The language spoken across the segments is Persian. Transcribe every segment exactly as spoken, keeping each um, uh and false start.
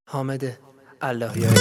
حامد اللهیاری.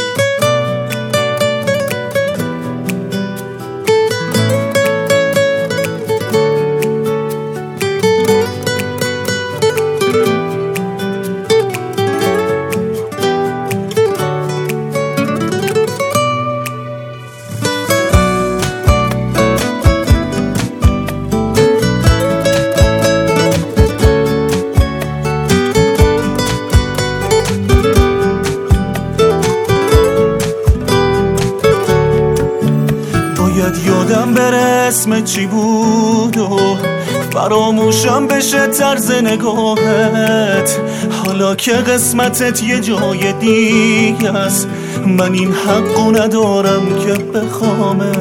یادم بره اسم چی بود و فراموشم بشه طرز نگاهت. حالا که قسمتت یه جای دیگه است، من این حقو ندارم که بخوامت.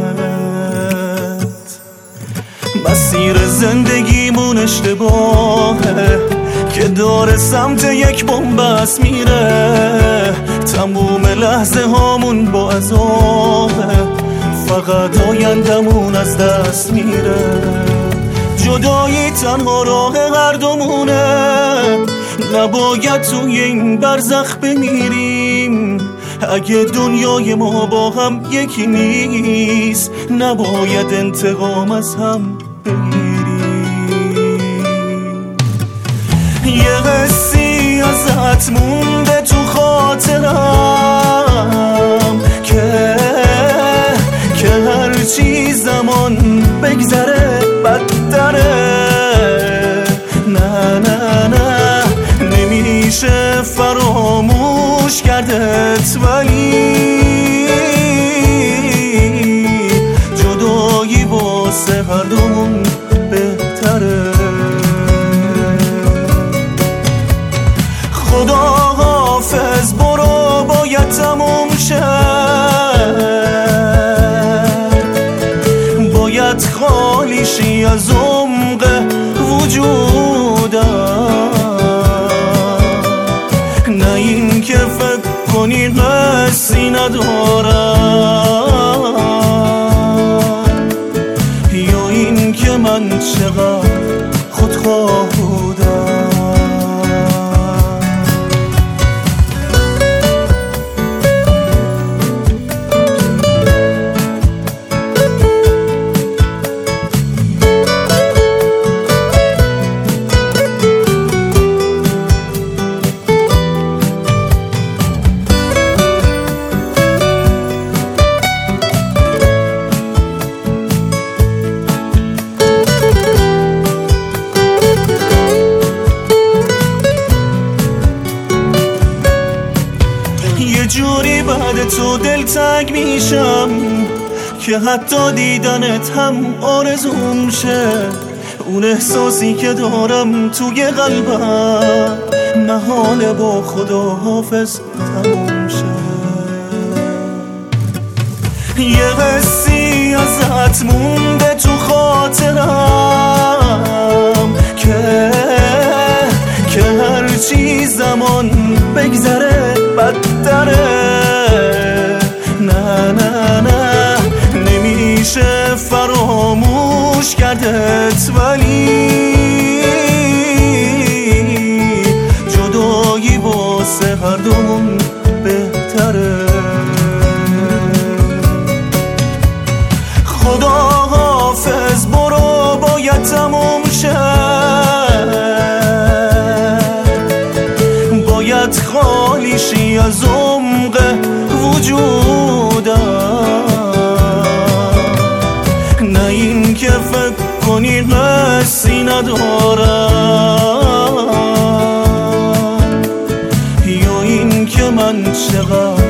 مسیر زندگیمون اشتباهه که داره سمت یک بنبست میره. تموم لحظه هامون با عذابه، فقط آیندمون از دست میره. جدایی تنها راه هر دومونه، نباید توی این برزخ بمیریم. اگه دنیای ما با هم یکی نیست، نباید انتقام از هم بگیریم. یه قصی ازت مونده تو خاطرم که که هرچی زمان بگذره بدتره. نه نه نه نمیشه فراموش کردت، ولی جدایی واسه هر دومون بهتره. خدا حافظ، برو باید تموم شه. خالیشی از عمق وجودم، نه این که فکر کنی قصی ندارم، یا این که من چقدر خودخواه بودم. یه جوری بعد تو دلتنگ میشم که حتی دیدنت هم آرزوم شه. اون احساسی که دارم توی قلبم، محاله با خدا حافظ تموم شه. یه قصی ازت مونده تو خاطرم که که هرچی زمان بگذره بدتره. نه نه نه نمیشه فراموش کردت، ولی جدایی واسه هر دومون بهتره. خدا حافظ، برو باید تموم شه. باید خالیشی از عمق وجودم، نه این که فکر کنی قصی ندارم، یا این که من چقدر